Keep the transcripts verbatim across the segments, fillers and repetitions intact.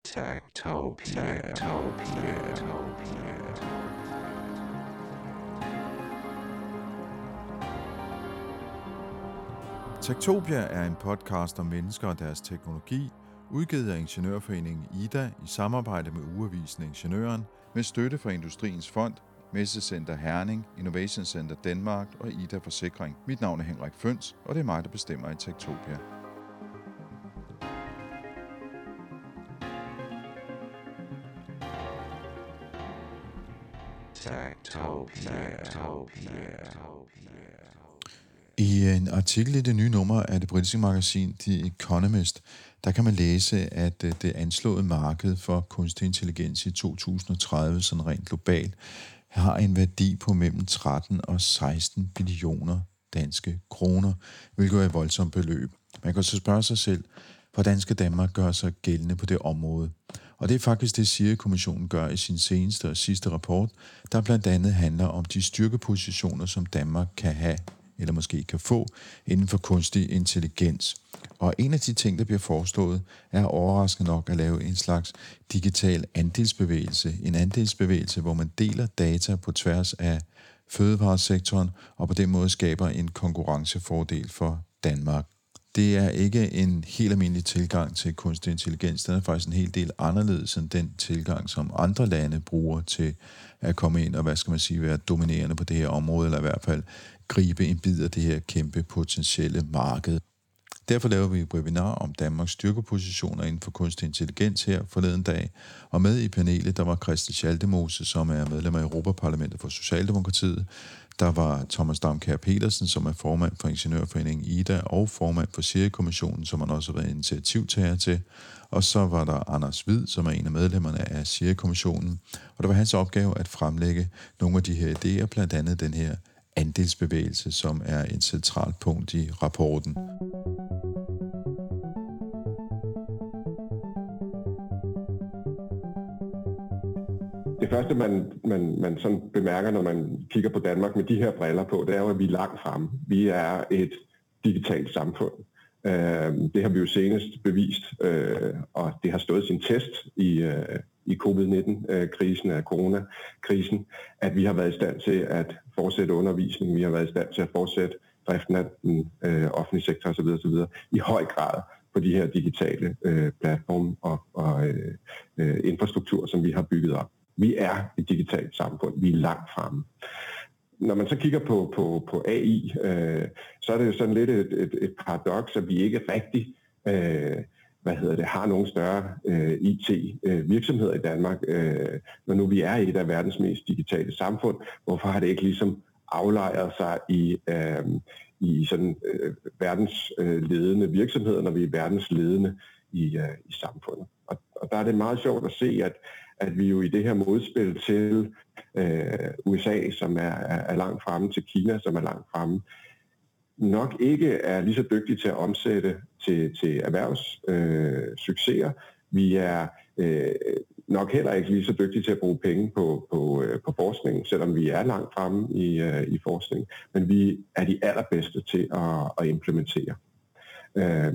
Techtopia. Techtopia er en podcast om mennesker og deres teknologi, udgivet af Ingeniørforeningen I D A i samarbejde med Ugeavisen Ingeniøren, med støtte fra Industriens Fond, Messecenter Herning, Innovation Center Danmark og I D A Forsikring. Mit navn er Henrik Føns, og det er mig, der bestemmer i Techtopia. I en artikel i det nye nummer af det britiske magasin The Economist, der kan man læse, at det anslåede marked for kunstig intelligens i to tusind og tredive, sådan rent globalt, har en værdi på mellem tretten og seksten billioner danske kroner, hvilket er et voldsomt beløb. Man kan så spørge sig selv, hvordan skal Danmark gøre sig gældende på det område? Og det er faktisk det, S I R I-kommissionen gør i sin seneste og sidste rapport, der blandt andet handler om de styrkepositioner, som Danmark kan have, eller måske kan få, inden for kunstig intelligens. Og en af de ting, der bliver foreslået, er overraskende nok at lave en slags digital andelsbevægelse. En andelsbevægelse, hvor man deler data på tværs af fødevaresektoren, og på den måde skaber en konkurrencefordel for Danmark. Det er ikke en helt almindelig tilgang til kunstig intelligens. Den er faktisk en hel del anderledes end den tilgang, som andre lande bruger til at komme ind og, hvad skal man sige, være dominerende på det her område, eller i hvert fald gribe en bid af det her kæmpe potentielle marked. Derfor laver vi et webinar om Danmarks styrkepositioner inden for kunstig intelligens her forleden dag. Og med i panelet, der var Christel Schaldemose, som er medlem af Europaparlamentet for Socialdemokratiet. Der var Thomas Damkjær Petersen, som er formand for Ingeniørforeningen I D A og formand for S I R I-kommissionen, som han også har været initiativtager til. Og så var der Anders Hvid, som er en af medlemmerne af S I R I-kommissionen. Og det var hans opgave at fremlægge nogle af de her idéer, blandt andet den her andelsbevægelse, som er et centralt punkt i rapporten. Det første, man, man, man sådan bemærker, når man kigger på Danmark med de her briller på, det er jo, at vi er langt fremme. Vi er et digitalt samfund. Det har vi jo senest bevist, og det har stået sin test i, i covid nitten-krisen, af coronakrisen, at vi har været i stand til at fortsætte undervisning, vi har været i stand til at fortsætte driften af den offentlige sektor osv. osv. i høj grad på de her digitale platforme og, og infrastruktur, som vi har bygget op. Vi er et digitalt samfund. Vi er langt fremme. Når man så kigger på, på, på A I, øh, så er det jo sådan lidt et, et, et paradoks, at vi ikke rigtig øh, hvad hedder det, har nogle større øh, I T-virksomheder i Danmark. Øh, når nu vi er et af verdens mest digitale samfund, hvorfor har det ikke ligesom aflejret sig i, øh, i sådan, øh, verdens øh, ledende virksomheder, når vi er verdens ledende i, øh, i samfundet? Og, og der er det meget sjovt at se, at at vi jo i det her modspil til øh, U S A, som er, er langt fremme, til Kina, som er langt fremme, nok ikke er lige så dygtige til at omsætte til, til erhvervssucceser. Øh, vi er øh, nok heller ikke lige så dygtige til at bruge penge på, på, øh, på forskning, selvom vi er langt fremme i, øh, i forskning. Men vi er de allerbedste til at, at implementere. Øh,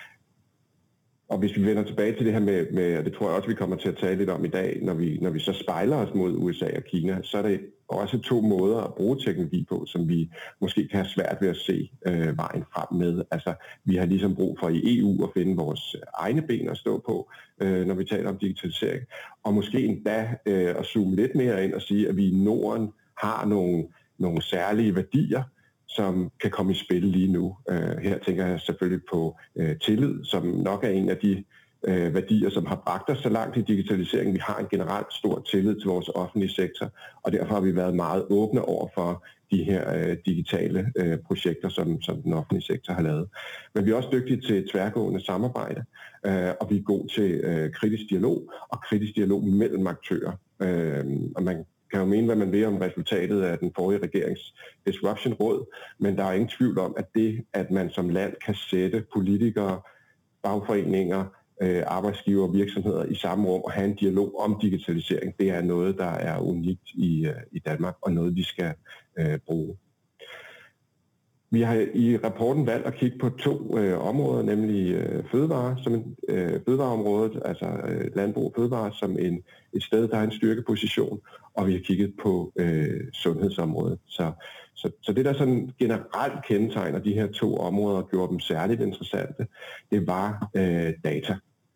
Og hvis vi vender tilbage til det her med, med, og det tror jeg også, vi kommer til at tale lidt om i dag, når vi, når vi så spejler os mod U S A og Kina, så er det også to måder at bruge teknologi på, som vi måske kan have svært ved at se øh, vejen frem med. Altså, vi har ligesom brug for i E U at finde vores egne ben at stå på, øh, når vi taler om digitalisering. Og måske endda øh, at zoome lidt mere ind og sige, at vi i Norden har nogle, nogle særlige værdier, som kan komme i spil lige nu. Uh, her tænker jeg selvfølgelig på uh, tillid, som nok er en af de uh, værdier, som har bragt os så langt i digitaliseringen. Vi har en generelt stor tillid til vores offentlige sektor, og derfor har vi været meget åbne over for de her uh, digitale uh, projekter, som, som den offentlige sektor har lavet. Men vi er også dygtige til tværgående samarbejde, uh, og vi er gode til uh, kritisk dialog, og kritisk dialog mellem aktører. Uh, og man kan jo mene, hvad man vil om resultatet af den forrige regerings disruption-råd, men der er ingen tvivl om, at det, at man som land kan sætte politikere, fagforeninger, arbejdsgiver og virksomheder i samme rum og have en dialog om digitalisering, det er noget, der er unikt i, i Danmark, og noget, vi skal uh, bruge. Vi har i rapporten valgt at kigge på to øh, områder, nemlig øh, fødevare, som en, øh, fødevareområdet, altså øh, landbrug og fødevare, som en, et sted, der har en styrkeposition, og vi har kigget på øh, sundhedsområdet. Så, så, så det, der sådan generelt kendetegner de her to områder og gjorde dem særligt interessante, det var øh, data.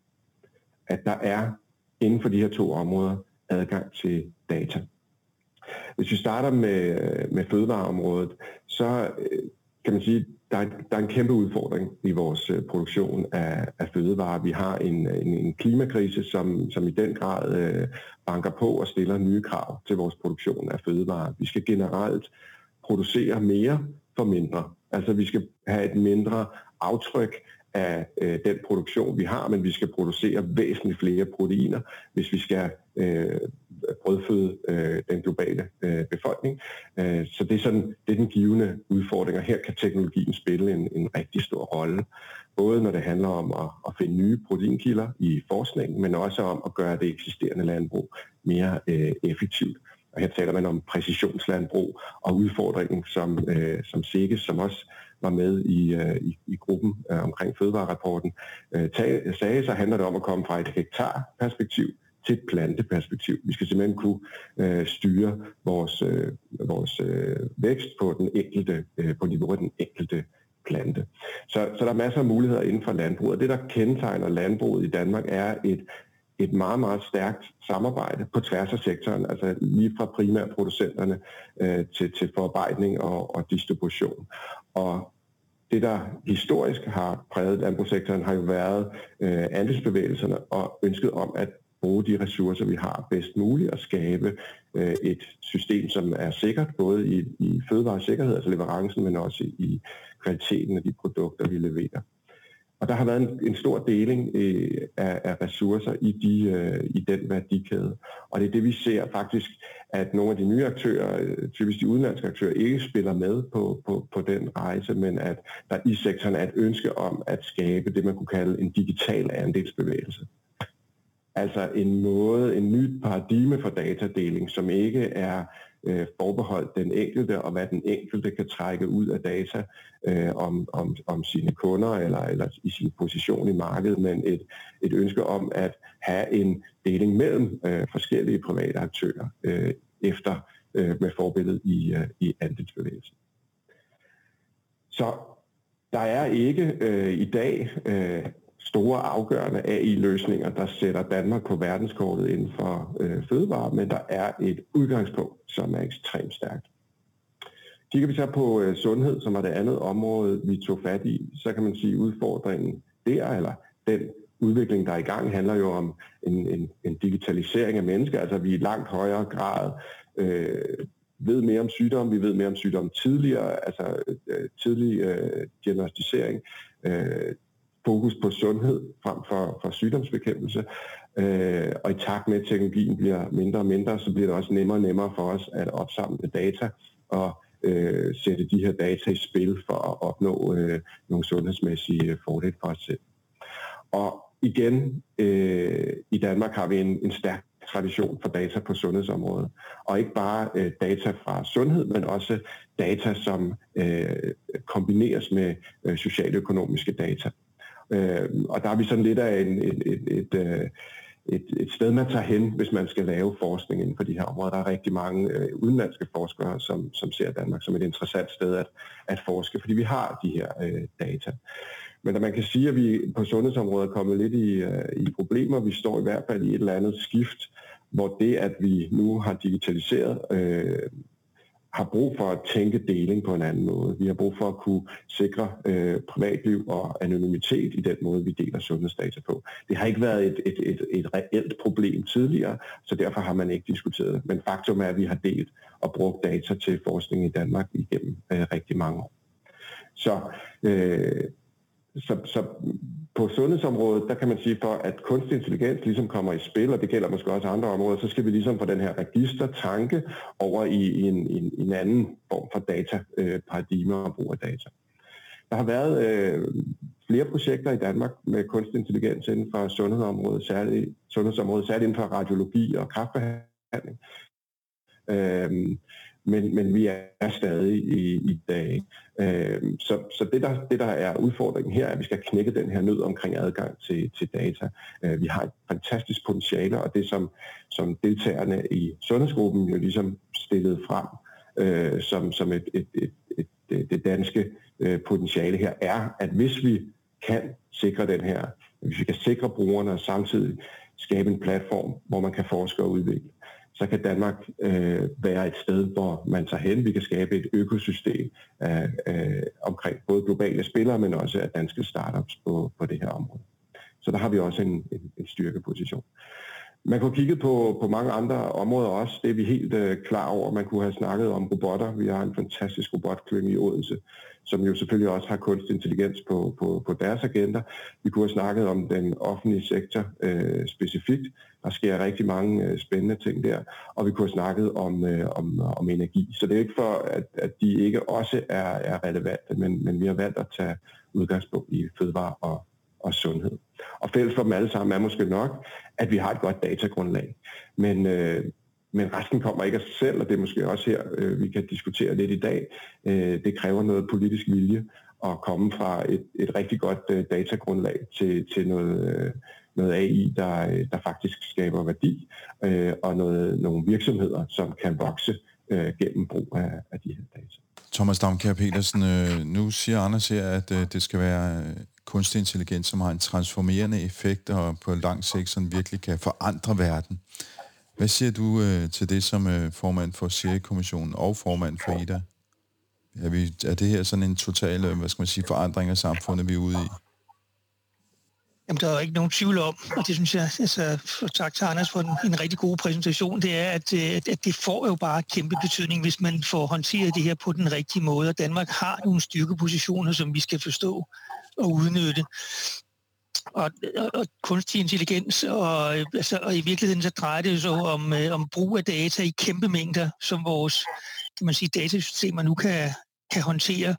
At der er inden for de her to områder adgang til data. Hvis vi starter med, med fødevareområdet, så kan man sige, der er, der er en kæmpe udfordring i vores produktion af, af fødevarer. Vi har en, en, en klimakrise, som, som i den grad øh, banker på og stiller nye krav til vores produktion af fødevarer. Vi skal generelt producere mere for mindre. Altså vi skal have et mindre aftryk af øh, den produktion, vi har, men vi skal producere væsentligt flere proteiner, hvis vi skal øh, brødføde øh, den globale øh, befolkning. Øh, så det er, sådan, det er den givende udfordring, og her kan teknologien spille en, en rigtig stor rolle. Både når det handler om at, at finde nye proteinkilder i forskningen, men også om at gøre det eksisterende landbrug mere øh, effektivt. Og her taler man om præcisionslandbrug og udfordringen, som, øh, som SEGES, som også var med i, øh, i, i gruppen øh, omkring fødevarerapporten, øh, tag, sagde, så handler det om at komme fra et hektarperspektiv til et planteperspektiv. Vi skal simpelthen kunne øh, styre vores, øh, vores øh, vækst på, den enkelte, øh, på niveau af den enkelte plante. Så, så der er masser af muligheder inden for landbruget. Det, der kendetegner landbruget i Danmark, er et et meget, meget stærkt samarbejde på tværs af sektoren, altså lige fra primærproducenterne øh, til, til forarbejdning og, og distribution. Og det, der historisk har præget landbrugssektoren, har jo været øh, andelsbevægelserne og ønsket om at bruge de ressourcer, vi har bedst muligt og skabe øh, et system, som er sikkert, både i, i fødevaresikkerhed, altså leverancen, men også i kvaliteten af de produkter, vi leverer. Og der har været en, en stor deling øh, af, af ressourcer i, de, øh, i den værdikæde. Og det er det, vi ser faktisk, at nogle af de nye aktører, øh, typisk de udenlandske aktører, ikke spiller med på, på, på den rejse, men at der i sektoren er et ønske om at skabe det, man kunne kalde en digital andelsbevægelse. Altså en måde, en ny paradigme for datadeling, som ikke er øh, forbeholdt den enkelte, og hvad den enkelte kan trække ud af data øh, om, om, om sine kunder eller, eller i sin position i markedet, men et, et ønske om at have en deling mellem øh, forskellige private aktører øh, efter øh, med forbillede i, øh, i andelsbevægelsen. Så der er ikke øh, i dag øh, store afgørende A I-løsninger, der sætter Danmark på verdenskortet inden for øh, fødevare, men der er et udgangspunkt, som er ekstremt stærkt. Kigger vi så på øh, sundhed, som er det andet område, vi tog fat i, så kan man sige, at udfordringen der, eller den udvikling, der er i gang, handler jo om en, en, en digitalisering af mennesker, altså vi i langt højere grad øh, ved mere om sygdomme, vi ved mere om sygdomme tidligere, altså øh, tidlig øh, diagnostisering, øh, fokus på sundhed frem for, for sygdomsbekæmpelse. Øh, og i takt med, at teknologien bliver mindre og mindre, så bliver det også nemmere og nemmere for os at opsamle data og øh, sætte de her data i spil for at opnå øh, nogle sundhedsmæssige fordele for os selv. Og igen, øh, i Danmark har vi en, en stærk tradition for data på sundhedsområdet. Og ikke bare øh, data fra sundhed, men også data, som øh, kombineres med øh, socialøkonomiske data. Øh, og der er vi sådan lidt af en, et, et, et, et, et sted, man tager hen, hvis man skal lave forskning inden for de her områder. Der er rigtig mange øh, udenlandske forskere, som, som ser Danmark som et interessant sted at, at forske, fordi vi har de her øh, data. Men man kan sige, at vi på sundhedsområdet er kommet lidt i, øh, i problemer. Vi står i hvert fald i et eller andet skift, hvor det, at vi nu har digitaliseret, øh, har brug for at tænke deling på en anden måde. Vi har brug for at kunne sikre øh, privatliv og anonymitet i den måde, vi deler sundhedsdata på. Det har ikke været et, et, et, et reelt problem tidligere, så derfor har man ikke diskuteret det. Men faktum er, at vi har delt og brugt data til forskning i Danmark igennem øh, rigtig mange år. Så, øh, så, så på sundhedsområdet, der kan man sige, for at kunstig intelligens ligesom kommer i spil, og det gælder måske også andre områder, så skal vi ligesom få den her registertanke over i, i, en, i en anden form for dataparadigme og brug af data. Der har været øh, flere projekter i Danmark med kunstig intelligens inden for sundhedsområdet, særligt, sundhedsområdet, særligt inden for radiologi og kræftbehandling. Øh, men, men vi er stadig i, i dag. Øh, så så det, der, det, der er udfordringen her, er, at vi skal knække den her nød omkring adgang til, til data. Øh, vi har et fantastisk potentiale, og det, som, som deltagerne i sundhedsgruppen jo ligesom stillede frem, øh, som, som et, et, et, et, et, det danske øh, potentiale her, er, at hvis vi kan sikre den her, hvis vi kan sikre brugerne og samtidig skabe en platform, hvor man kan forske og udvikle, så kan Danmark øh, være et sted, hvor man tager hen. Vi kan skabe et økosystem af, øh, omkring både globale spillere, men også af danske startups på, på det her område. Så der har vi også en, en, en styrkeposition. Man kunne kigge på, på mange andre områder også. Det er vi helt øh, klar over. Man kunne have snakket om robotter. Vi har en fantastisk robotklynge i Odense, som jo selvfølgelig også har kunstig intelligens på, på, på deres agenda. Vi kunne have snakket om den offentlige sektor øh, specifikt. Der sker rigtig mange øh, spændende ting der. Og vi kunne have snakket om, øh, om, om energi. Så det er ikke for, at, at de ikke også er, er relevante, men, men vi har valgt at tage udgangspunkt i fødevare og, og sundhed. Og fælles for dem alle sammen er måske nok, at vi har et godt datagrundlag. Men, øh, men resten kommer ikke af sig selv, og det er måske også her, øh, vi kan diskutere lidt i dag. Øh, det kræver noget politisk vilje at komme fra et, et rigtig godt øh, datagrundlag til, til noget, øh, noget A I, der, øh, der faktisk skaber værdi, øh, og noget, nogle virksomheder, som kan vokse øh, gennem brug af, af de her data. Thomas Damkjær Petersen, øh, nu siger Anders her, at øh, det skal være kunstig intelligens, som har en transformerende effekt og på lang sigt sådan virkelig kan forandre verden. Hvad siger du øh, til det som øh, formand for S I R I-kommissionen og formand for I D A? Er, vi, er det her sådan en total, hvad skal man sige, forandring af samfundet, vi er ude i? Jamen, der er ikke nogen tvivl om, og det synes jeg, altså, for tak til Anders for en, en rigtig god præsentation, det er, at, at, at det får jo bare kæmpe betydning, hvis man får håndteret det her på den rigtige måde, og Danmark har nogle styrkepositioner, som vi skal forstå og udnytte. Og, og, og kunstig intelligens, og, altså, og i virkeligheden så drejer det så om, øh, om brug af data i kæmpe mængder, som vores, kan man sige, datasystemer nu kan, kan håndtere.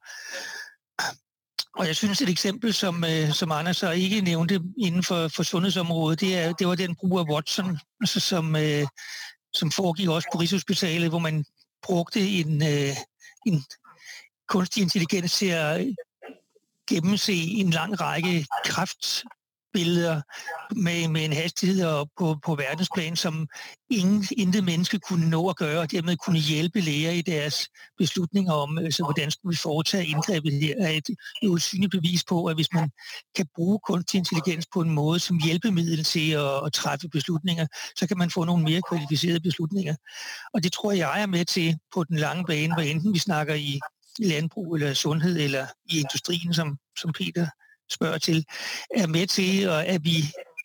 Og jeg synes, et eksempel, som, øh, som Anders så ikke nævnte inden for, for sundhedsområdet, det, er, det var den brug af Watson, altså, som, øh, som foregik også på Rigshospitalet, hvor man brugte en, øh, en kunstig intelligens til at gennemse en lang række kræftbilleder med, med en hastighed på, på verdensplan, som ingen, intet menneske kunne nå at gøre, og dermed kunne hjælpe læger i deres beslutninger om, altså, hvordan skulle vi foretage indgrebet her, er et usynligt bevis på, at hvis man kan bruge kunstig intelligens på en måde som hjælpemiddel til at, at træffe beslutninger, så kan man få nogle mere kvalificerede beslutninger. Og det tror jeg er med til på den lange bane, hvad enten vi snakker i landbrug eller sundhed eller i industrien, som, som Peter spørger til, er med til, at vi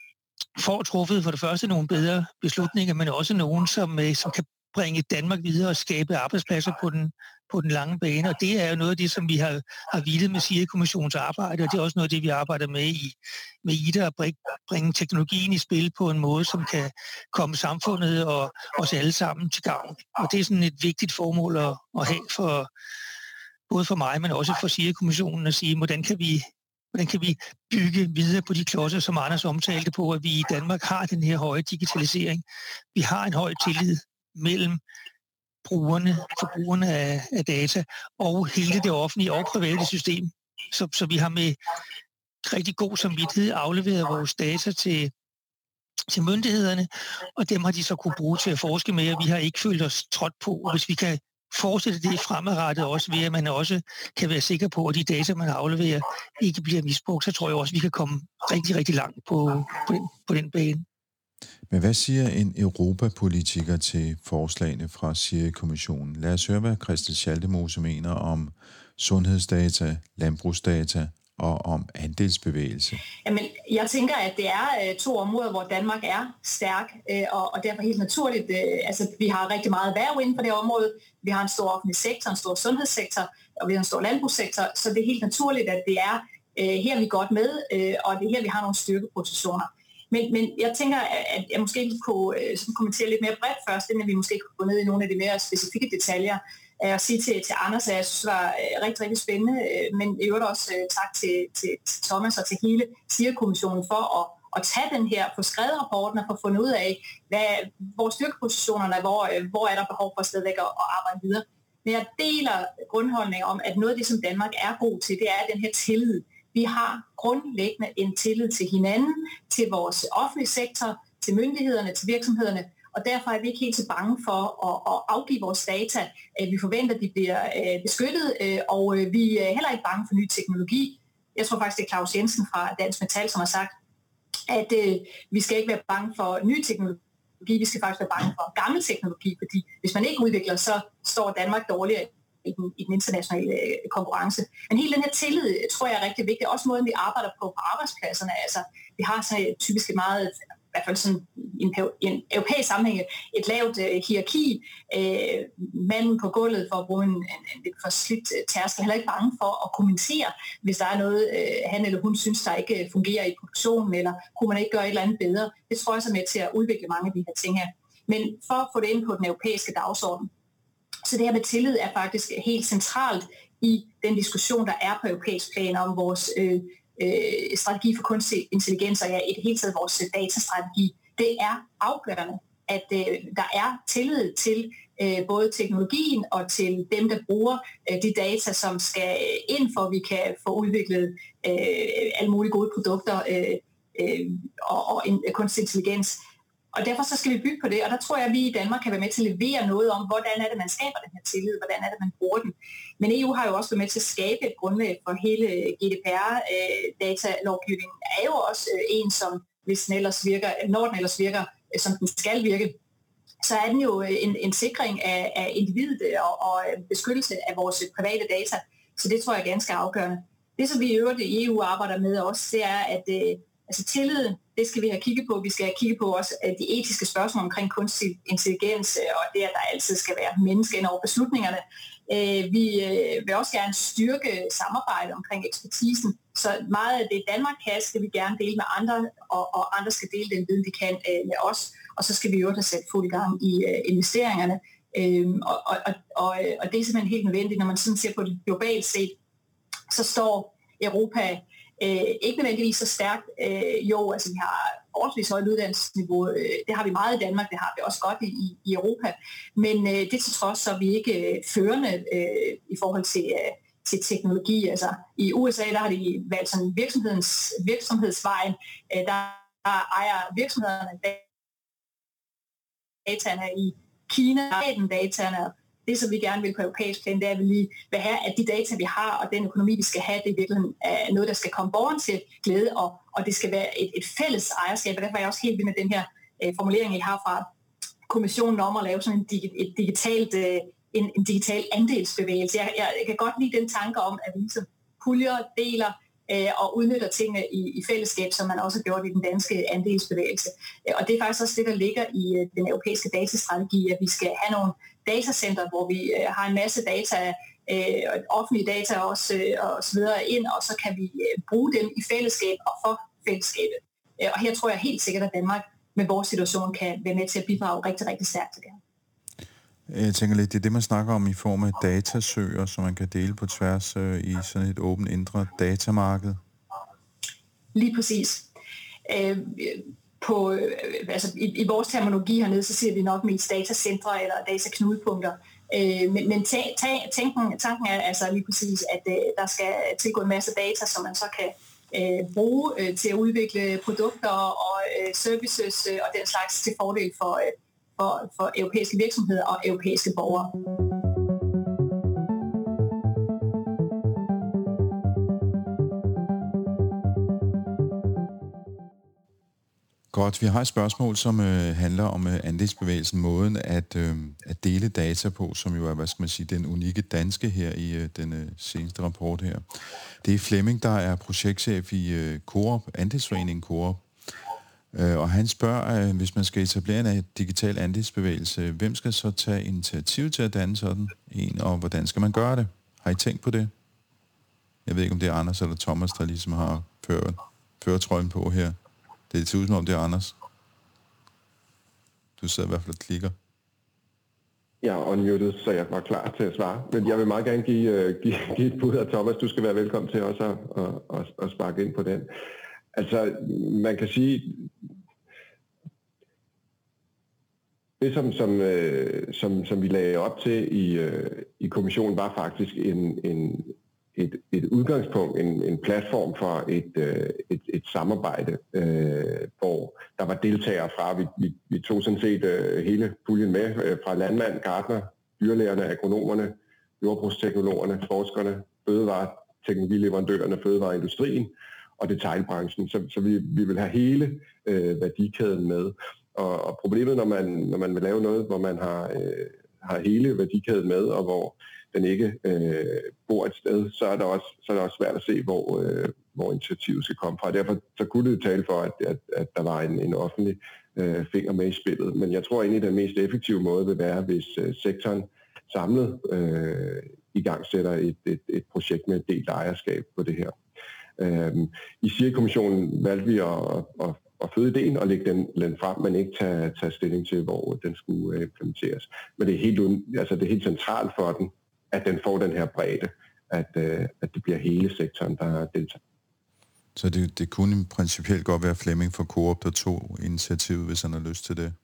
får truffet for det første nogle bedre beslutninger, men også nogle, som, som kan bringe Danmark videre og skabe arbejdspladser på den, på den lange bane. Og det er jo noget af det, som vi har, har videt med S I R I-kommissionens arbejde, og det er også noget af det, vi arbejder med i med I D A, at bringe teknologien i spil på en måde, som kan komme samfundet og os alle sammen til gavn. Og det er sådan et vigtigt formål at, at have for både for mig, men også for S I R I-kommissionen at sige, hvordan kan vi hvordan kan vi bygge videre på de klodser, som Anders omtalte på, at vi i Danmark har den her høje digitalisering. Vi har en høj tillid mellem brugerne, forbrugerne af, af data, og hele det offentlige og private system. Så, så vi har med rigtig god samvittighed afleveret vores data til, til myndighederne, og dem har de så kunne bruge til at forske med, og vi har ikke følt os trådt på. Og hvis vi kan fortsætte det fremadrettet også ved, at man også kan være sikker på, at de data, man afleverer, ikke bliver misbrugt, så tror jeg også, at vi kan komme rigtig, rigtig langt på, på, den, på den bane. Men hvad siger en europapolitiker til forslagene fra S I R I-kommissionen? Lad os høre, hvad Christel Schaldemose mener om sundhedsdata, landbrugsdata og om andelsbevægelse. Jamen, jeg tænker, at det er øh, to områder, hvor Danmark er stærk, øh, og, og derfor helt naturligt, øh, altså vi har rigtig meget erhverv inden for det område. Vi har en stor offentlig sektor, en stor sundhedssektor, og vi har en stor landbrugssektor, så det er helt naturligt, at det er øh, her, vi er godt med, øh, og det er her, vi har nogle styrkepositioner. Men, men jeg tænker, at jeg måske kunne øh, kommentere lidt mere bredt først, inden vi måske kunne gå ned i nogle af de mere specifikke detaljer. Og sige til, til Anders, at jeg synes, det var øh, rigtig, rigtig spændende, øh, men i øvrigt også øh, tak til, til, til Thomas og til hele S I R I-kommissionen for at, at tage den her, få skrevet rapporten og få fundet ud af, hvad, hvor styrkepositionerne er, hvor, hvor er der behov for stadigvæk at, at arbejde videre. Men jeg deler grundholdningen om, at noget af det, som Danmark er god til, det er den her tillid. Vi har grundlæggende en tillid til hinanden, til vores offentlige sektor, til myndighederne, til virksomhederne, og derfor er vi ikke helt så bange for at, at afgive vores data. Vi forventer, at de bliver beskyttet, og vi er heller ikke bange for ny teknologi. Jeg tror faktisk, det er Claus Jensen fra Dansk Metal, som har sagt, at vi skal ikke være bange for ny teknologi, vi skal faktisk være bange for gammel teknologi, fordi hvis man ikke udvikler, så står Danmark dårligere i den, i den internationale konkurrence. Men hele den her tillid, tror jeg er rigtig vigtig. Også måden, vi arbejder på på arbejdspladserne. Altså, vi har så typisk meget, i hvert fald sådan i en, en europæisk sammenhæng, et lavt uh, hierarki. Uh, manden på gulvet, for at bruge en, en, en lidt for slidt uh, tærskel, er heller ikke bange for at kommentere, hvis der er noget, uh, han eller hun synes, der ikke fungerer i produktionen, eller kunne man ikke gøre et eller andet bedre. Det tror jeg så med til at udvikle mange af de her ting her. Men for at få det ind på den europæiske dagsorden, så det her med tillid er faktisk helt centralt i den diskussion, der er på europæisk plan om vores øh, øh, strategi for kunstig intelligens, og ja, i det hele taget vores datastrategi. Det er afgørende, at øh, der er tillid til øh, både teknologien og til dem, der bruger øh, de data, som skal ind for, at vi kan få udviklet øh, alle mulige gode produkter øh, øh, og, og en, kunstig intelligens. Og derfor så skal vi bygge på det, og der tror jeg, at vi i Danmark kan være med til at levere noget om, hvordan er det, man skaber den her tillid, hvordan er det, man bruger den. Men E U har jo også været med til at skabe et grundlag for hele G D P R-datalovgivningen, øh, er jo også øh, en, som hvis den ellers virker, når den ellers virker, øh, som den skal virke, så er den jo en, en sikring af, af individet og, og beskyttelse af vores private data. Så det tror jeg er ganske afgørende. Det, som vi i øvrigt i E U arbejder med også, det er, at øh, altså tilliden, det skal vi have kigget på. Vi skal have kigget på også de etiske spørgsmål omkring kunstig intelligens, og det, at der altid skal være mennesker ind over beslutningerne. Vi vil også gerne styrke samarbejde omkring ekspertisen, så meget af det Danmark kan, skal vi gerne dele med andre, og, og andre skal dele den viden, de kan med os, og så skal vi jo have sat fuld gang i investeringerne. Og, og, og, og det er simpelthen helt nødvendigt, når man sådan ser på det globalt set, så står Europa Øh, ikke nødvendigvis så stærkt. Øh, jo, altså vi har ordentligt højt uddannelsesniveau. Øh, det har vi meget i Danmark, det har vi også godt i, i Europa. Men øh, det til trods, så er vi ikke øh, førende øh, i forhold til, øh, til teknologi. Altså i U S A, der har de valgt sådan virksomhedens, virksomhedsvejen. Øh, der, der ejer virksomhederne dataene i Kina, der dataene. Det, som vi gerne vil på europæisk plan, det er, at vi lige vil have, at de data, vi har, og den økonomi, vi skal have, det er virkelig noget, der skal komme borgeren til glæde, og, og det skal være et, et fælles ejerskab. Og derfor er jeg også helt vild med den her øh, formulering, I har fra kommissionen om at lave sådan en, digi, et digitalt, øh, en, en digital andelsbevægelse. Jeg, jeg, jeg kan godt lide den tanke om, at vi ligesom puljer, deler øh, og udnytter tingene i, i fællesskab, som man også har gjort i den danske andelsbevægelse. Og det er faktisk også det, der ligger i øh, den europæiske datastrategi, at vi skal have nogle datacenter, hvor vi øh, har en masse data, øh, offentlige data også, øh, og så videre ind, og så kan vi øh, bruge dem i fællesskab og for fællesskabet. Øh, og her tror jeg helt sikkert, at Danmark med vores situation kan være med til at bidrage rigtig, rigtig stærkt til det. Jeg tænker lidt, det er det, man snakker om i form af datasøger, som man kan dele på tværs øh, i sådan et åbent indre datamarked. Lige præcis. Øh, På, altså i, i vores terminologi hernede, så siger vi nok mest datacentre eller dataknudepunkter. Øh, men men ta, ta, tanken, tanken er altså lige præcis, at øh, der skal tilgå en masse data, som man så kan øh, bruge øh, til at udvikle produkter og øh, services øh, og den slags til fordel for, øh, for, for europæiske virksomheder og europæiske borgere. Godt, vi har et spørgsmål, som øh, handler om øh, andelsbevægelsen, måden at, øh, at dele data på, som jo er, hvad skal man sige, den unikke danske her i øh, den øh, seneste rapport her. Det er Flemming, der er projektchef i øh, Coop, andelsforeningen Coop, øh, og han spørger, øh, hvis man skal etablere en digital andelsbevægelse, hvem skal så tage initiativ til at danne sådan en, og hvordan skal man gøre det? Har I tænkt på det? Jeg ved ikke, om det er Anders eller Thomas, der ligesom har ført, førtrøjen på her. Det ser ud som om, det er Anders. Du sidder i hvert fald og klikker. Jeg er unmuted, så jeg var klar til at svare. Men jeg vil meget gerne give, uh, give, give et bud af Thomas. Du skal være velkommen til også at, at, at, at sparke ind på den. Altså, man kan sige, det som, som, øh, som, som vi lagde op til i, øh, i kommissionen, var faktisk en, en, et, et udgangspunkt, en, en platform for et, øh, et, et samarbejde, øh, hvor der var deltagere fra. Vi, vi, vi tog sådan set øh, hele puljen med, øh, fra landmand, gartner, dyrlægerne, agronomerne, jordbrugsteknologerne, forskerne, fødevareteknologileverandørerne, fødevareindustrien og detailbranchen. Så, så vi, vi vil have hele øh, værdikæden med. Og, og problemet, når man, når man vil lave noget, hvor man har, øh, har hele værdikæden med, og hvor den ikke øh, bor et sted, så er, det også, så er det også svært at se, hvor, øh, hvor initiativet skal komme fra. Derfor så kunne det tale for, at, at, at der var en, en offentlig øh, finger med i spillet. Men jeg tror egentlig, at den mest effektive måde vil være, hvis øh, sektoren samlet øh, i gang sætter et, et, et projekt med et delt ejerskab på det her. Øh, I S I A-kommissionen valgte vi at, at, at føde ideen og lægge den, den frem, men ikke tage, tage stilling til, hvor den skulle implementeres. Men det er helt, altså det er helt centralt for den, at den får den her bredde, at, øh, at det bliver hele sektoren, der deltager. Så det, det kunne principielt godt være Flemming fra Coop, der tog initiativet, hvis han har lyst til det?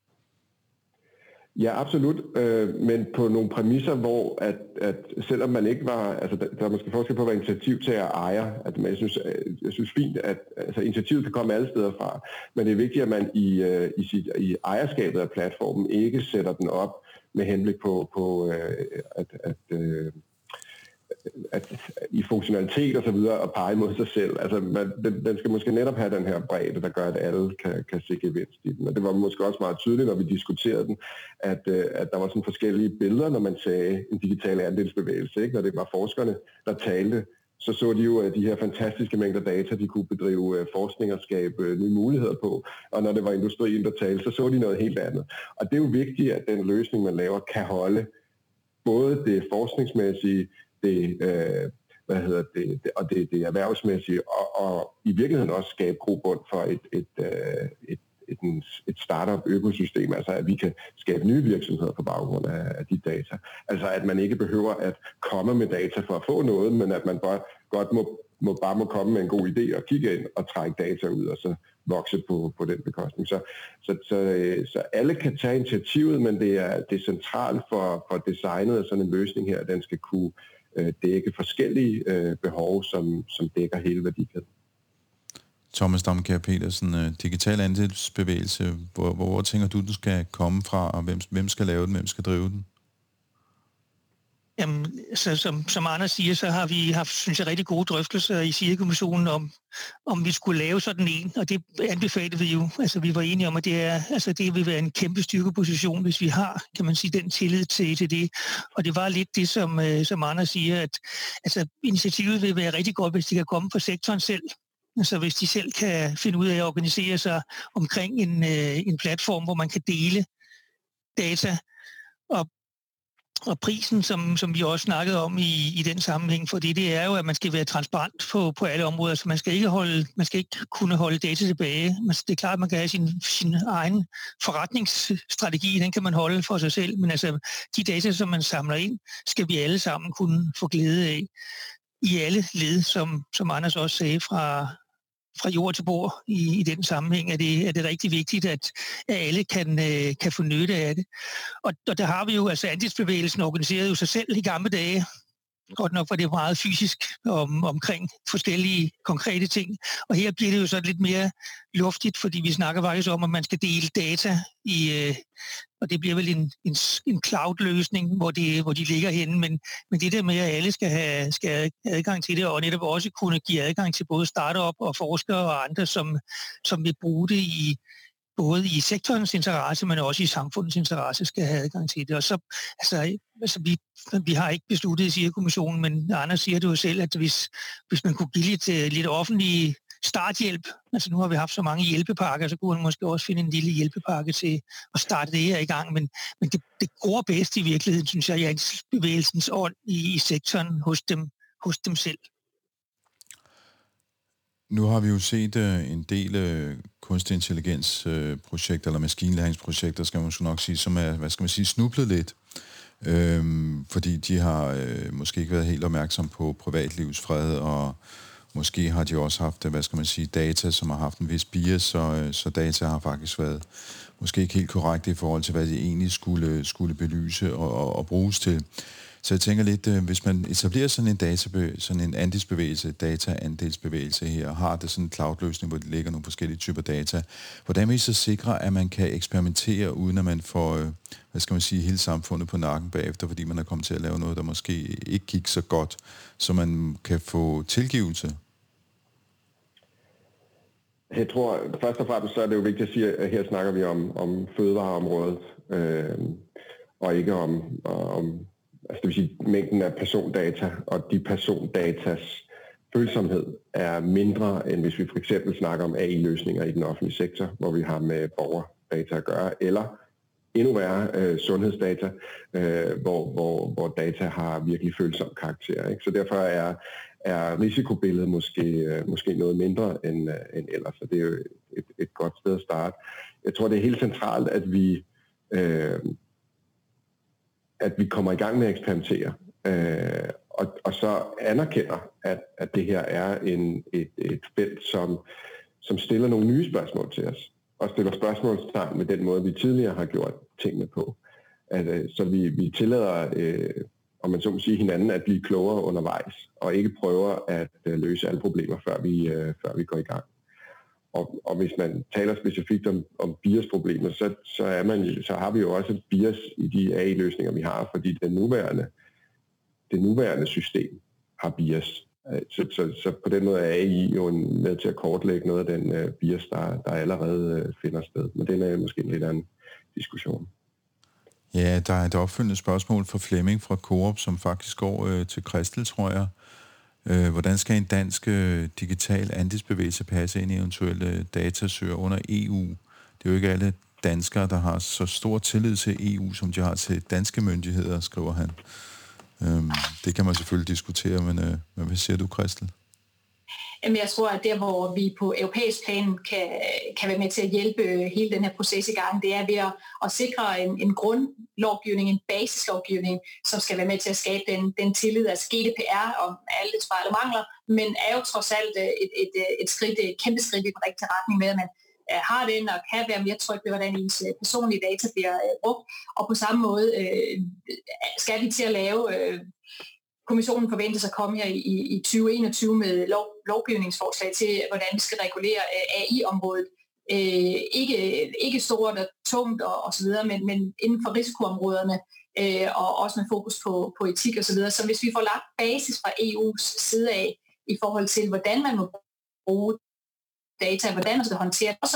Ja, absolut, øh, men på nogle præmisser, hvor at, at selvom man ikke var, altså der, der er måske forskel på at være initiativtager og ejer, at jeg synes, jeg synes fint, at altså, initiativet kan komme alle steder fra, men det er vigtigt, at man i, i, sit, i ejerskabet af platformen ikke sætter den op med henblik på, på at, at, at, at i funktionalitet og så videre og pege mod sig selv. Altså, man, den, den skal måske netop have den her bredde, der gør, at alle kan, kan se gevinst i den. Og det var måske også meget tydeligt, når vi diskuterede den, at, at der var sådan forskellige billeder, når man sagde en digital andelsbevægelse. Ikke? Når det var forskerne, der talte, så så de jo de her fantastiske mængder data, de kunne bedrive forskning og skabe nye muligheder på. Og når det var industrien, der talte, så så de noget helt andet. Og det er jo vigtigt, at den løsning, man laver, kan holde både det forskningsmæssige, det, øh, hvad hedder det, det, og det, det erhvervsmæssige, og, og i virkeligheden også skabe grobund for et, et, øh, et, et, et startup-økosystem, altså at vi kan skabe nye virksomheder på baggrund af, af de data. Altså at man ikke behøver at komme med data for at få noget, men at man bare godt må, må, bare må komme med en god idé og kigge ind og trække data ud, og så vokse på, på den bekostning. Så, så, så, så alle kan tage initiativet, men det er, det er centralt for, for designet af sådan en løsning her, at den skal kunne dække forskellige øh, behov, som, som dækker hele værdikæden. Thomas Damkjær Petersen, digital andelsbevægelse, hvor, hvor, hvor tænker du, den skal komme fra, og hvem, hvem skal lave den, hvem skal drive den? Jamen, så, som, som Anders siger, så har vi haft, synes jeg, rigtig gode drøftelser i S I A-kommissionen om, om vi skulle lave sådan en, og det anbefalede vi jo. Altså, vi var enige om, at det, er, altså, det vil være en kæmpe styrkeposition, hvis vi har, kan man sige, den tillid til, til det. Og det var lidt det, som, som Anders siger, at altså, initiativet vil være rigtig godt, hvis det kan komme fra sektoren selv. Altså hvis de selv kan finde ud af at organisere sig omkring en, en platform, hvor man kan dele data, og Og prisen, som, som vi også snakkede om i, i den sammenhæng, fordi det er jo, at man skal være transparent på, på alle områder, så man skal ikke holde, man skal ikke kunne holde data tilbage. Men det er klart, at man kan have sin, sin egen forretningsstrategi, den kan man holde for sig selv, men altså de data, som man samler ind, skal vi alle sammen kunne få glæde af i alle led, som, som Anders også sagde, fra fra jord til bord i, i den sammenhæng, er det, er det rigtig vigtigt, at, at alle kan, øh, kan få nytte af det. Og, og der har vi jo, altså andelsbevægelsen organiseret jo sig selv i gamle dage. Godt nok var det meget fysisk om, omkring forskellige konkrete ting. Og her bliver det jo så lidt mere luftigt, fordi vi snakker faktisk om, at man skal dele data i, øh, og det bliver vel en, en, en cloud-løsning, hvor, det, hvor de ligger henne. Men, men det der med, at alle skal have, skal have adgang til det, og netop også kunne give adgang til både startup og forskere og andre, som, som vil bruge det i både i sektorens interesse, men også i samfundets interesse, skal have adgang til det. Og så, altså, altså vi, vi har ikke besluttet i S I A-kommissionen, men Anders siger det jo selv, at hvis, hvis man kunne give lidt, lidt offentlig starthjælp, altså nu har vi haft så mange hjælpepakker, så kunne man måske også finde en lille hjælpepakke til at starte det her i gang, men, men det, det går bedst i virkeligheden, synes jeg, i bevægelsens ånd i, i sektoren hos dem, hos dem selv. Nu har vi jo set uh, en del uh, kunstig intelligens-projekter, uh, eller maskinlæringsprojekter, skal man nok sige, som er, hvad skal man sige, snublet lidt. Øhm, fordi de har øh, måske ikke været helt opmærksom på privatlivsfred og, Måske har de også haft, hvad skal man sige, data, som har haft en vis bias, så, så data har faktisk været måske ikke helt korrekt i forhold til, hvad det egentlig skulle, skulle belyse og, og, og bruges til. Så jeg tænker lidt, hvis man etablerer sådan en, databe, sådan en andelsbevægelse, data-andelsbevægelse her, har det sådan en cloud-løsning, hvor det ligger nogle forskellige typer data, hvordan vil I så sikre, at man kan eksperimentere, uden at man får, hvad skal man sige, hele samfundet på nakken bagefter, fordi man er kommet til at lave noget, der måske ikke gik så godt, så man kan få tilgivelse? Jeg tror, først og fremmest så er det jo vigtigt at sige, at her snakker vi om, om fødevareområdet, øh, og ikke om, om altså det vil sige, mængden af persondata, og de persondatas følsomhed er mindre, end hvis vi for eksempel snakker om A I-løsninger i den offentlige sektor, hvor vi har med borgerdata at gøre, eller endnu værre øh, sundhedsdata, øh, hvor, hvor, hvor data har virkelig følsom karakter. Ikke? Så derfor er, er risikobilledet måske, øh, måske noget mindre end, øh, end ellers, så det er jo et, et godt sted at starte. Jeg tror, det er helt centralt, at vi øh, at vi kommer i gang med at eksperimentere, øh, og, og så anerkender, at, at det her er en, et, et felt, som, som stiller nogle nye spørgsmål til os, og stiller spørgsmålstegn med den måde, vi tidligere har gjort tingene på. At, øh, så vi, vi tillader, øh, om man så må sige, hinanden at blive klogere undervejs, og ikke prøver at øh, løse alle problemer, før vi, øh, før vi går i gang. Og, og hvis man taler specifikt om, om bias-problemer, så, så, er man, så har vi jo også bias i de A I-løsninger, vi har, fordi det nuværende, det nuværende system har bias. Så, så, så på den måde er A I jo med til at kortlægge noget af den uh, bias, der, der allerede uh, finder sted. Men den er måske en lidt anden diskussion. Ja, der er et opfølgende spørgsmål fra Flemming fra Coop, som faktisk går øh, til Christel, tror jeg. Hvordan skal en dansk digital andelsbevægelse passe ind i eventuelle datasøger under E U? Det er jo ikke alle danskere, der har så stor tillid til E U, som de har til danske myndigheder, skriver han. Det kan man selvfølgelig diskutere, men hvad siger du, Christel? Jamen, jeg tror, at der, hvor vi på europæisk plan kan, kan være med til at hjælpe hele den her proces i gang, det er ved at, at sikre en, en grundlovgivning, en basislovgivning, som skal være med til at skabe den, den tillid, altså G D P R og alle dets fejl og mangler, men er jo trods alt et, et, et, skridt, et kæmpe skridt i den rigtige retning med, at man har den og kan være mere tryg ved, hvordan ens personlige data bliver brugt, og på samme måde øh, skal vi til at lave... Øh, Kommissionen forventes at komme her i, i tyve enogtyve med lov, lovgivningsforslag til, hvordan vi skal regulere A I-området. Øh, ikke, ikke stort og tungt og, og så videre, men, men inden for risikoområderne øh, og også med fokus på, på etik og så videre. Så hvis vi får lagt basis fra E U's side af i forhold til, hvordan man må bruge data, hvordan man skal håndtere det, også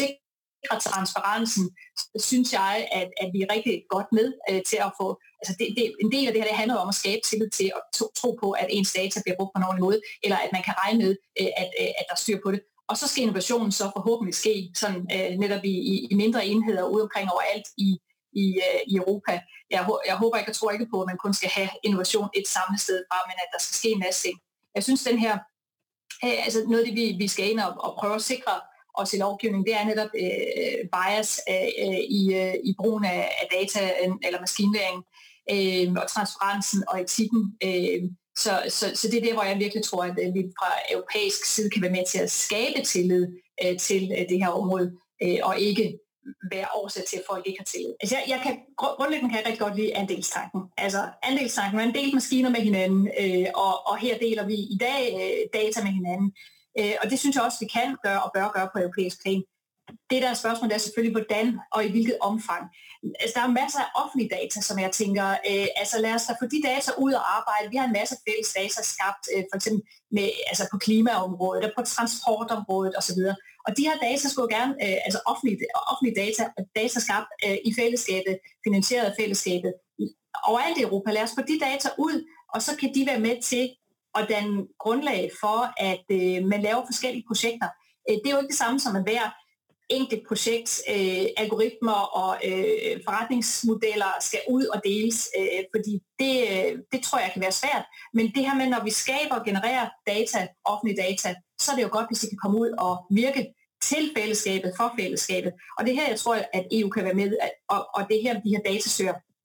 sikre transparensen, synes jeg, at, at vi er rigtig godt med øh, til at få. Altså det, det, en del af det her det handler om at skabe tillid til at to, tro på, at ens data bliver brugt på en ordentlig måde, eller at man kan regne med, øh, at, øh, at der er styr på det. Og så skal innovationen så forhåbentlig ske sådan, øh, netop i, i, i mindre enheder ude omkring overalt i, i, øh, i Europa. Jeg, jeg håber ikke og tror ikke på, at man kun skal have innovation et samlet sted fra, men at der skal ske en masse ting. Jeg synes, den her, øh, altså noget af det, vi, vi skal ind og, og prøve at sikre os i lovgivning, det er netop øh, bias øh, i, øh, i brugen af, af data øh, eller maskinlæring, Øh, og transparensen og etikken. Øh, så, så, så det er der, hvor jeg virkelig tror, at vi fra europæisk side kan være med til at skabe tillid øh, til øh, det her område, øh, og ikke være årsag til, at folk ikke har tillid. Altså, jeg, jeg kan, grundlæggende kan jeg rigtig godt lide andelstanken. Altså, andelstanken, man deler maskiner med hinanden, øh, og, og her deler vi i dag øh, data med hinanden. Øh, og det synes jeg også, vi kan gøre og bør gøre på europæisk plan. Det der spørgsmål er selvfølgelig, hvordan og i hvilket omfang. Altså, der er masser af offentlige data, som jeg tænker, øh, altså lad os da få de data ud og arbejde. Vi har en masse fælles data skabt, øh, for eksempel med, altså på klimaområdet og på transportområdet osv. Og de her data skulle gerne, øh, altså offentlige, offentlige data, data skabt øh, i fællesskabet, finansieret af fællesskabet overalt i Europa. Lad os få de data ud, og så kan de være med til at danne grundlag for, at øh, man laver forskellige projekter. Øh, det er jo ikke det samme som at være enkelt projekt, øh, algoritmer og øh, forretningsmodeller skal ud og deles, øh, fordi det, øh, det tror jeg kan være svært. Men det her med, når vi skaber og genererer data, offentlige data, så er det jo godt, hvis det kan komme ud og virke til fællesskabet, for fællesskabet. Og det her, jeg tror, at E U kan være med, og, og det her, de her datasøger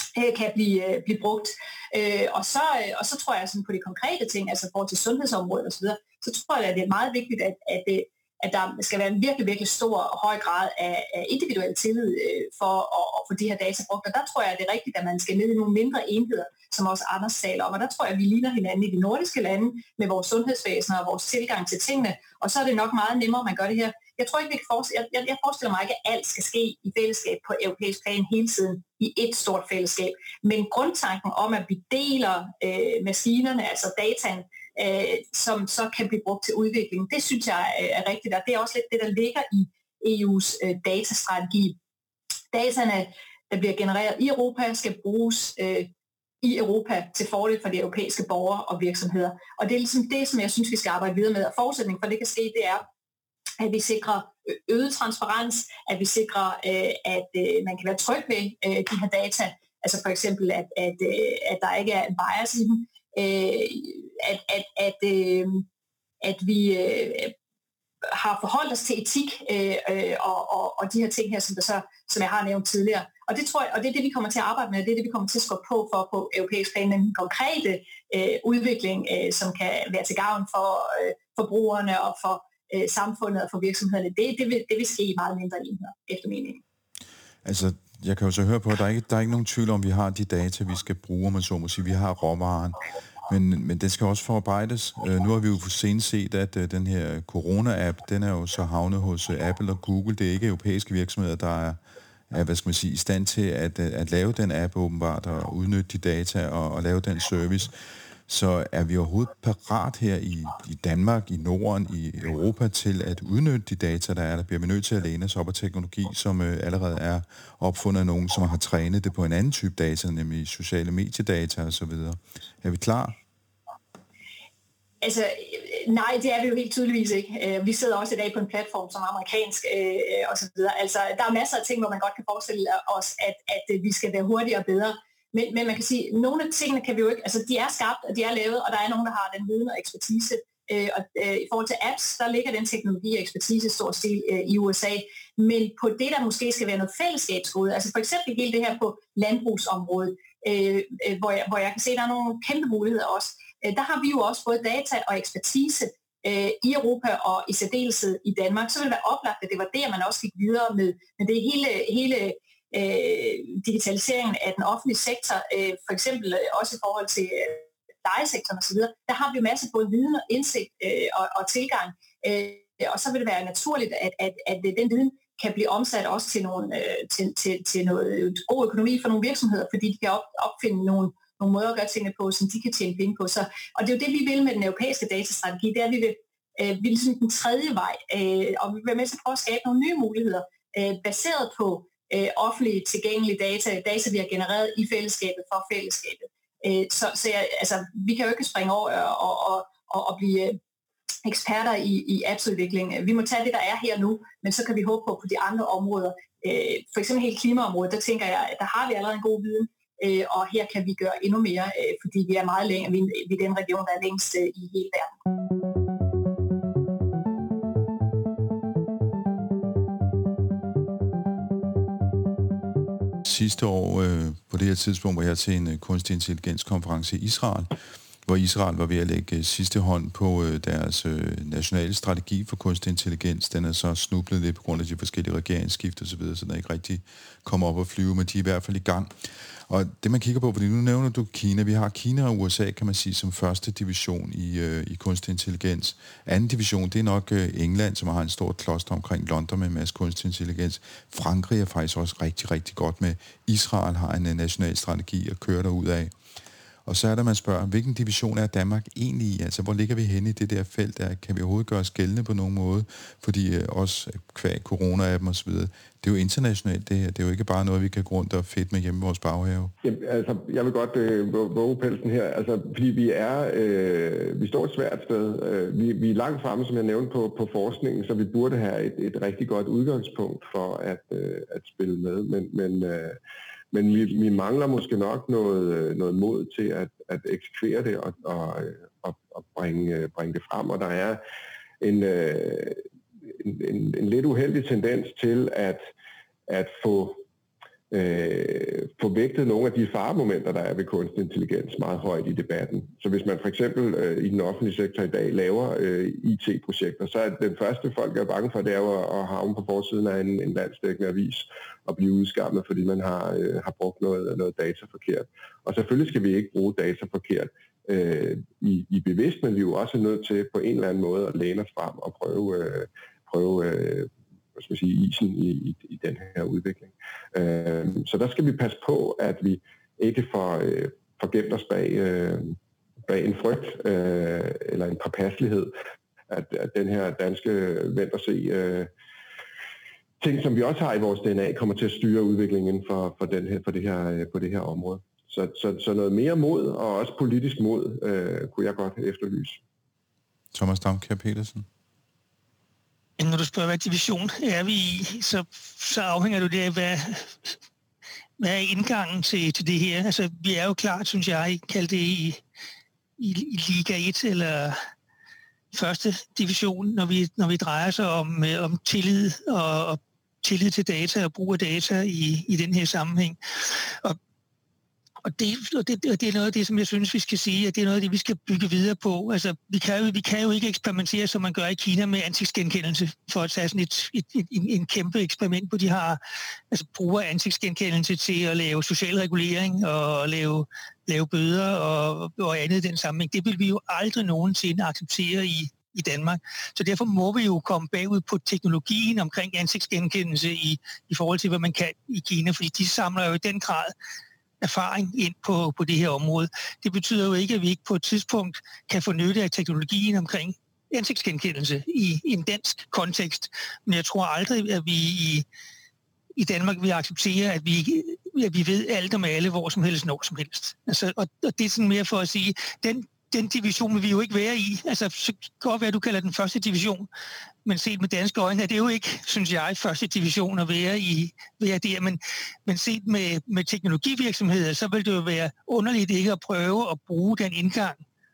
kan blive, blive brugt. Og så, og så tror jeg sådan på de konkrete ting, altså forhold til sundhedsområdet osv., så tror jeg, at det er meget vigtigt, at, at, at der skal være en virkelig, virkelig stor og høj grad af, af individuel tillid for at, at få de her data brugt. Og der tror jeg, at det er rigtigt, at man skal ned i nogle mindre enheder, som også Anders taler om. Og der tror jeg, at vi ligner hinanden i de nordiske lande med vores sundhedsvæsen og vores tilgang til tingene. Og så er det nok meget nemmere, at man gør det her. Jeg tror ikke, vi kan forestille, jeg, jeg forestiller mig ikke, at alt skal ske i fællesskab på europæisk plan hele tiden i et stort fællesskab. Men grundtanken om, at vi deler øh, maskinerne, altså dataen, øh, som så kan blive brugt til udvikling, det synes jeg er rigtigt. Og det er også lidt det, der ligger i E U's øh, datastrategi. Dataene, der bliver genereret i Europa, skal bruges øh, i Europa til fordel for de europæiske borgere og virksomheder. Og det er ligesom det, som jeg synes, vi skal arbejde videre med. Og forudsætningen for det kan ske, det er, at vi sikrer øget transparens, at vi sikrer, at man kan være tryg ved de her data, altså for eksempel, at, at, at der ikke er en bias i dem, at, at, at, at vi har forholdt os til etik og, og, og de her ting her, som, der så, som jeg har nævnt tidligere. Og det tror jeg, og det er det, vi kommer til at arbejde med, og det er det, vi kommer til at skubbe på for på europæisk plan, en konkrete øh, udvikling, øh, som kan være til gavn for øh, forbrugerne og for øh, samfundet og for virksomhederne. Det, det, vil, det vil ske i meget mindre enheder, efter min mening. Altså, jeg kan jo så høre på, at der er ikke der er ikke nogen tvivl om, at vi har de data, vi skal bruge, om man så må sige. Vi har råvaren, men, men det skal også forarbejdes. Uh, nu har vi jo senest set, at uh, den her corona-app, den er jo så havnet hos uh, Apple og Google. Det er ikke europæiske virksomheder, der er er, hvad skal man sige, i stand til at, at lave den app åbenbart, og udnytte de data og, og lave den service. Så er vi overhovedet parat her i, i Danmark, i Norden, i Europa til at udnytte de data, der er. Der bliver vi nødt til at læne os op af teknologi, som øh, allerede er opfundet af nogen, som har trænet det på en anden type data, nemlig sociale mediedata osv. Er vi klar? Altså, nej, det er vi jo helt tydeligvis ikke. Vi sidder også i dag på en platform som amerikansk øh, og så videre. Altså, der er masser af ting, hvor man godt kan forestille os, at, at vi skal være hurtigere og bedre. Men, men man kan sige, at nogle af tingene kan vi jo ikke, altså de er skabt, og de er lavet, og der er nogen, der har den viden og ekspertise. Øh, og øh, i forhold til apps, der ligger den teknologi og ekspertise i stor stil øh, i U S A. Men på det, der måske skal være noget fællesskabsgode, altså for eksempel hele det her på landbrugsområdet, øh, øh, hvor, jeg, hvor jeg kan se, at der er nogle kæmpe muligheder også. Der har vi jo også både data og ekspertise øh, i Europa og i særdeleshed i Danmark. Så ville det være oplagt, at det var det, at man også gik videre med, med det hele, hele øh, digitaliseringen af den offentlige sektor, øh, for eksempel også i forhold til øh, lejesektoren osv. Der har vi jo masser både viden og indsigt øh, og, og tilgang. Øh, og så vil det være naturligt, at, at, at den viden kan blive omsat også til, nogle, øh, til, til, til noget god økonomi for nogle virksomheder, fordi de kan op, opfinde nogle nogle måder at gøre tingene på, som de kan tjene penge på. Så, og det er jo det, vi vil med den europæiske datastrategi, det er, at vi vil, øh, vi vil sådan den tredje vej, øh, og vi vil være med til at prøve at skabe nogle nye muligheder, øh, baseret på øh, offentlige tilgængelige data, data, vi har genereret i fællesskabet for fællesskabet. Øh, så så jeg, altså, vi kan jo ikke springe over og, og, og, og blive eksperter i, i appsudvikling. Vi må tage det, der er her nu, men så kan vi håbe på på de andre områder. Øh, for eksempel hele klimaområdet, der tænker jeg, at der har vi allerede en god viden, og her kan vi gøre endnu mere, fordi vi er meget længere, vi er den region, der er længst i hele verden. Sidste år, øh, på det her tidspunkt, var jeg til en kunstig intelligenskonference i Israel, hvor Israel var ved at lægge sidste hånd på øh, deres øh, nationale strategi for kunstig intelligens. Den er så snublet lidt på grund af de forskellige regeringsskift og så videre, så den ikke rigtig kommer op og flyve, men de er i hvert fald i gang. Og det man kigger på, fordi nu nævner du Kina, vi har Kina og U S A, kan man sige, som første division i, øh, i kunstig intelligens. Anden division, det er nok øh, England, som har en stor kloster omkring London med en masse kunstig intelligens. Frankrig er faktisk også rigtig, rigtig godt med. Israel har en øh, national strategi at køre derud af. Og så er der, man spørger, hvilken division er Danmark egentlig i? Altså, hvor ligger vi henne i det der felt der? Kan vi overhovedet gøre os gældende på nogen måde? Fordi øh, også kvæg corona-appen og så videre, det er jo internationalt det her. Det er jo ikke bare noget, vi kan gå rundt og fedt med hjemme i vores baghave. Jamen, altså, jeg vil godt øh, våge pelsen her, altså, fordi vi er, øh, vi står et svært sted. Øh, vi, vi er langt fremme, som jeg nævnte, på, på forskningen, så vi burde have et, et rigtig godt udgangspunkt for at, øh, at spille med. Men, men øh, Men vi, vi mangler måske nok noget, noget mod til at, at eksekvere det og, og, og, og bringe, bringe det frem. Og der er en, en, en, en lidt uheldig tendens til at, at få, øh, få vægtet nogle af de faremomenter, der er ved kunstig intelligens meget højt i debatten. Så hvis man for eksempel øh, i den offentlige sektor i dag laver øh, I T-projekter, så er den første folk er bange for, det er jo at havne på forsiden af en, en landsdækkende avis og blive udskammet, fordi man har, øh, har brugt noget, noget data forkert. Og selvfølgelig skal vi ikke bruge data forkert øh, i, i bevidst, men vi er jo også nødt til på en eller anden måde at læne os frem og prøve, øh, prøve øh, hvad skal man sige, isen i, i, i den her udvikling. Øh, så der skal vi passe på, at vi ikke får, øh, får gemt os bag, øh, bag en frygt øh, eller en påpasselighed, at, at den her danske vent og se øh, ting, som vi også har i vores D N A, kommer til at styre udviklingen for, for, den her, for det her, øh, på det her område. Så, så, så noget mere mod, og også politisk mod, øh, kunne jeg godt efterlyse. Thomas Damkjær Petersen. Når du spørger, hvad division er vi i, så, så afhænger det af, hvad, hvad er indgangen til, til det her. Altså, vi er jo klart, synes jeg, kaldt det i, i, i Liga et eller første division, når vi, når vi drejer sig om, om tillid og, og tillid til data og brug af data i, i den her sammenhæng. Og Og det, og, det, og det er noget af det, som jeg synes, vi skal sige, at det er noget af det, vi skal bygge videre på. Altså, vi kan jo, vi kan jo ikke eksperimentere, som man gør i Kina med ansigtsgenkendelse, for at tage sådan et, et, et, en, en kæmpe eksperiment, hvor de har, altså, bruger ansigtsgenkendelse til at lave social regulering og lave, lave bøder og, og andet i den sammenhæng. Det vil vi jo aldrig nogensinde acceptere i, i Danmark. Så derfor må vi jo komme bagud på teknologien omkring ansigtsgenkendelse i, i forhold til, hvad man kan i Kina, fordi de samler jo i den grad erfaring ind på, på det her område. Det betyder jo ikke, at vi ikke på et tidspunkt kan få nytte af teknologien omkring ansigtsgenkendelse i, i en dansk kontekst. Men jeg tror aldrig, at vi i, i Danmark vil acceptere, at vi, at vi ved alt om alle, hvor som helst, når som helst. Altså, og, og det er sådan mere for at sige, den Den division vil vi jo ikke være i. Altså, så kan godt være, at du kalder den første division, men set med danske øjne er det jo ikke, synes jeg, første division at være i. Være der. Men, men set med, med teknologivirksomheder, så vil det jo være underligt ikke at prøve at bruge den indgang,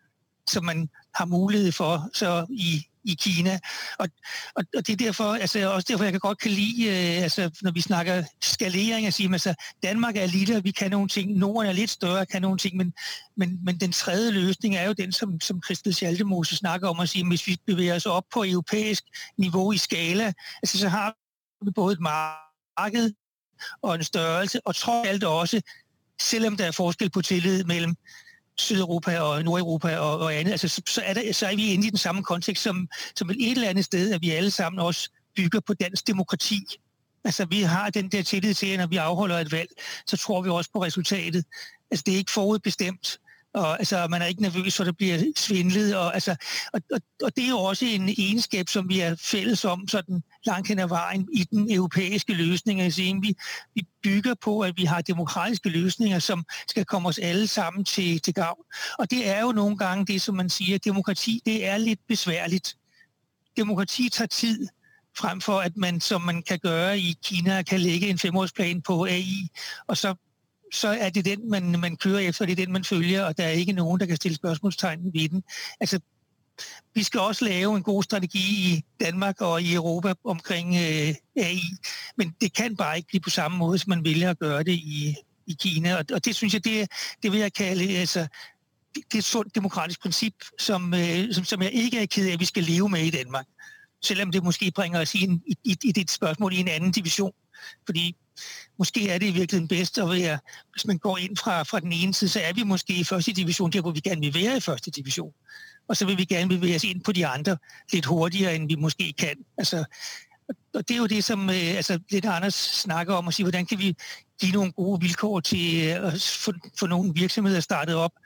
som man har mulighed for så i, i Kina. Og, og, og det er derfor, altså også derfor, jeg kan godt kan lide, øh, altså, når vi snakker skalering, at sige, altså, Danmark er lille, vi kan nogle ting, Norden er lidt større, kan nogle ting, men, men, men den tredje løsning er jo den, som, som Christel Schaldemose snakker om at sige, hvis vi bevæger os op på europæisk niveau i skala, altså, så har vi både et marked og en størrelse, og trods alt også, selvom der er forskel på tillid mellem Sydeuropa og Nordeuropa og, og andet, altså, så, så, er der, så er vi inde i den samme kontekst som, som et eller andet sted, at vi alle sammen også bygger på dansk demokrati. Altså, vi har den der tillid til, at når vi afholder et valg, så tror vi også på resultatet. Altså, det er ikke forudbestemt, og altså, man er ikke nervøs, for der bliver svindlet, og, altså, og, og, og det er jo også en egenskab, som vi er fælles om sådan langt hen ad vejen i den europæiske løsning. Altså, vi, vi bygger på, at vi har demokratiske løsninger, som skal komme os alle sammen til, til gavn. Og det er jo nogle gange det, som man siger, demokrati, det er lidt besværligt. Demokrati tager tid, frem for at man, som man kan gøre i Kina, kan lægge en femårsplan på A I, og så så er det den, man, man kører efter, det er den, man følger, og der er ikke nogen, der kan stille spørgsmålstegn ved den. Altså, vi skal også lave en god strategi i Danmark og i Europa omkring øh, A I, men det kan bare ikke blive på samme måde, som man vælger at gøre det i, i Kina, og, og det synes jeg, det, det vil jeg kalde, altså, det, det er et sundt demokratisk princip, som, øh, som, som jeg ikke er ked af, at vi skal leve med i Danmark, selvom det måske bringer os i, en, i, i, i det spørgsmål i en anden division, fordi måske er det i virkeligheden bedst at være, hvis man går ind fra, fra den ene side, så er vi måske i første division, der hvor vi gerne vil være i første division. Og så vil vi gerne bevæge os ind på de andre lidt hurtigere, end vi måske kan. Altså, og det er jo det, som øh, altså, lidt Anders snakker om, at sige, hvordan kan vi give nogle gode vilkår til at øh, få, få nogle virksomheder startet op,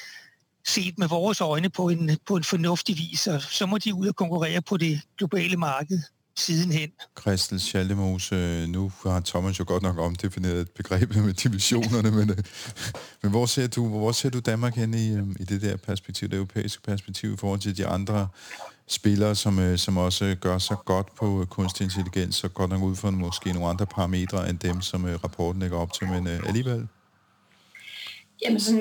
set med vores øjne på en, på en fornuftig vis, og så må de ud og konkurrere på det globale marked sidenhen. Christel Schaldemose, nu har Thomas jo godt nok omdefineret begrebet med divisionerne, men, men hvor ser du, hvor ser du Danmark hen i, i det der perspektiv, det europæiske perspektiv, i forhold til de andre spillere, som, som også gør sig godt på kunstig intelligens, og godt nok ud for måske nogle andre parametre end dem, som rapporten lægger op til, men alligevel? Jamen sådan,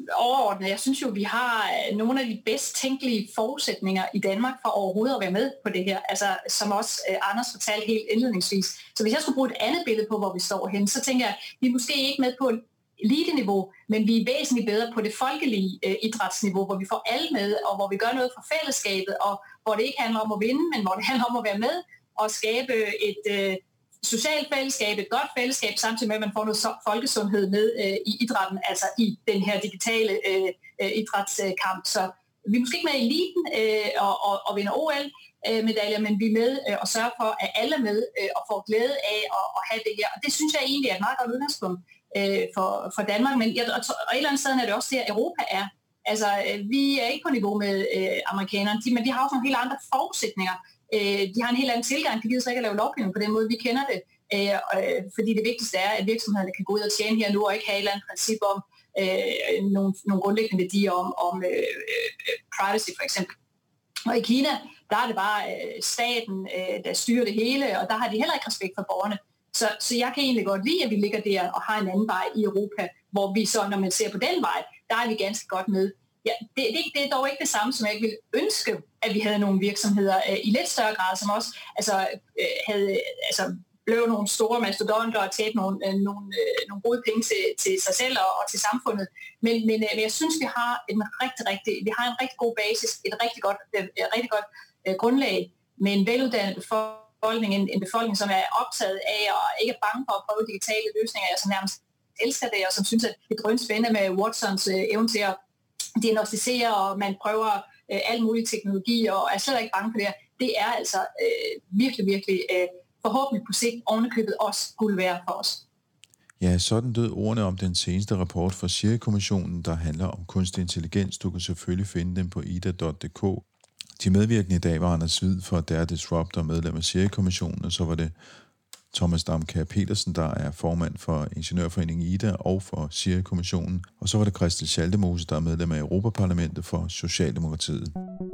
overordnet, jeg synes jo, vi har nogle af de bedst tænkelige forudsætninger i Danmark for overhovedet at være med på det her, altså som også Anders fortalte helt indledningsvis. Så hvis jeg skulle bruge et andet billede på, hvor vi står hen, så tænker jeg, at vi er måske ikke med på elite-niveau, men vi er væsentligt bedre på det folkelige øh, idrætsniveau, hvor vi får alle med, og hvor vi gør noget for fællesskabet, og hvor det ikke handler om at vinde, men hvor det handler om at være med og skabe et øh, socialt fællesskab, et godt fællesskab, samtidig med, at man får noget folkesundhed med øh, i idrætten, altså i den her digitale øh, øh, idrætskamp. Så vi er måske ikke med i eliten øh, og, og, og vinder O L-medaljer, men vi er med øh, og sørger for, at alle er med øh, og får glæde af at, at have det her. Og det synes jeg egentlig er et meget godt udgangspunkt øh, for, for Danmark, men jeg, og, og et eller andet sted er det også det, at Europa er. Altså, øh, vi er ikke på niveau med øh, amerikanerne, de, men de har også nogle helt andre forudsætninger. Øh, de har en helt anden tilgang, de gider så ikke at lave lovgivning på den måde, vi kender det. Øh, øh, fordi det vigtigste er, at virksomhederne kan gå ud og tjene her nu, og ikke have et eller andet princip om øh, nogle, nogle grundlæggende værdier om, om øh, øh, privacy for eksempel. Og i Kina, der er det bare øh, staten, øh, der styrer det hele, og der har de heller ikke respekt for borgerne. Så, så jeg kan egentlig godt lide, at vi ligger der og har en anden vej i Europa, hvor vi så, når man ser på den vej, der er vi ganske godt med. Ja, det, det, det er dog ikke det samme, som jeg ville ønske, at vi havde nogle virksomheder øh, i lidt større grad, som også altså, øh, havde, altså, blev nogle store mastodonter og tjente nogle, øh, nogle, øh, nogle gode penge til, til sig selv og, og til samfundet. Men, men øh, jeg synes, vi har en rigtig, rigtig, vi har en rigtig god basis, et rigtig godt, øh, rigtig godt øh, grundlag med en veluddannet befolkning, en, en befolkning, som er optaget af og ikke er bange for at prøve digitale løsninger, og som nærmest elsker det, og som synes, at det er drønspændende med Watsons øh, evne til at diagnostisere, og man prøver øh, al mulig teknologi, og er slet ikke bange for det her. Det er altså øh, virkelig, virkelig øh, forhåbentlig på sigt ovenikøbet også skulle være for os. Ja, sådan lød ordene om den seneste rapport fra S I R I-kommissionen, der handler om kunstig intelligens. Du kan selvfølgelig finde dem på ida punktum d k. De medvirkende i dag var Anders Hvid fra Dare Disrupt og medlem af S I R I-kommissionen, og så var det Thomas Damkjær Petersen, der er formand for Ingeniørforeningen I D A og for S I R I-kommissionen, og så var det Christel Schaldemose, der er medlem af Europaparlamentet for Socialdemokratiet.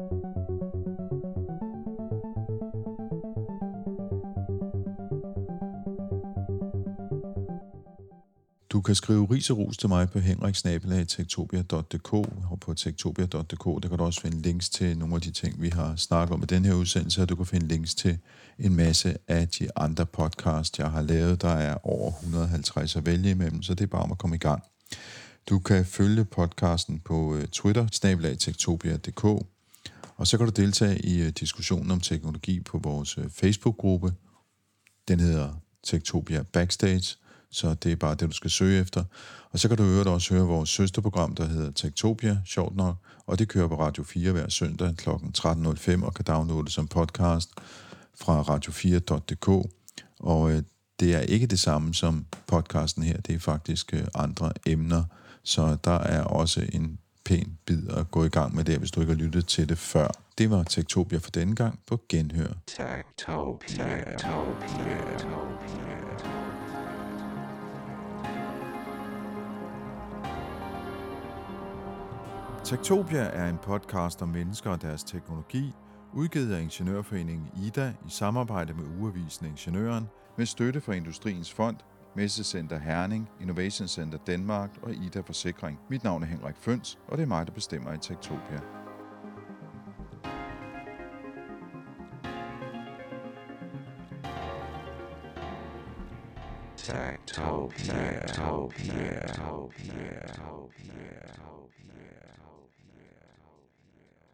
Du kan skrive ris og ros til mig på henrik snabel-a techtopia punktum d k, og på techtopia punktum d k, der kan du også finde links til nogle af de ting, vi har snakket om i den her udsendelse, og du kan finde links til en masse af de andre podcasts, jeg har lavet. Der er over et hundrede og halvtreds at vælge imellem, så det er bare om at komme i gang. Du kan følge podcasten på Twitter, snabel-a techtopia punktum d k, og så kan du deltage i diskussionen om teknologi på vores Facebook-gruppe. Den hedder Techtopia Backstage, så det er bare det, du skal søge efter. Og så kan du øvrigt også høre vores søsterprogram, der hedder Techtopia, sjovt nok, og det kører på Radio fire hver søndag kl. tretten nul fem og kan downloades som podcast fra radio fire punktum d k. Og øh, det er ikke det samme som podcasten her, det er faktisk øh, andre emner, så der er også en pæn bid at gå i gang med det, hvis du ikke har lyttet til det før. Det var Techtopia for denne gang på genhør. Techtopia. Techtopia. Techtopia er en podcast om mennesker og deres teknologi, udgivet af Ingeniørforeningen I D A i samarbejde med ugeavisen Ingeniøren, med støtte fra Industriens Fond, Messecenter Herning, Innovation Center Danmark og I D A Forsikring. Mit navn er Henrik Føns, og det er mig, der bestemmer i Techtopia. Techtopia. Techtopia. Techtopia. Techtopia.